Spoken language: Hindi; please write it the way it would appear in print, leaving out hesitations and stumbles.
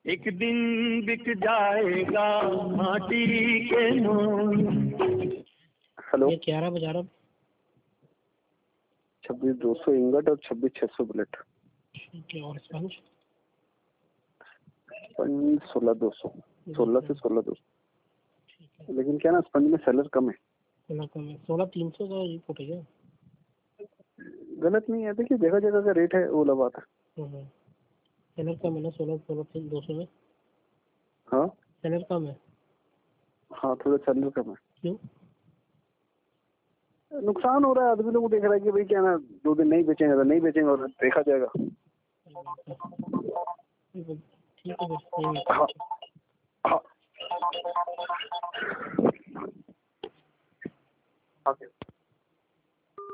एक दिन बिक जाएगा माटी के मोल। हेलो, ये 11 बजा रहा। 26,200 इंगट और 26,600 बुलेट। ठीक है, और स्पंज 16,200, 16 से 16,200। ठीक है, लेकिन क्या ना, स्पंज में सेलर कम है। 16,300 का रिपोर्ट है क्या? गलत नहीं है, देखिए जगह जगह का रेट है, वो अलग बात है। सेलर कम है ना 16,200 में? हाँ सेलर कम है। हाँ, थोड़ा सेलर कम है। क्यों? नुकसान हो रहा है, आदमी लोग को देख रहा है कि भाई क्या ना, 2 दिन नहीं बेचेंगे तो नहीं बेचेंगे और देखा जाएगा। ठीक है फिर। हाँ हाँ।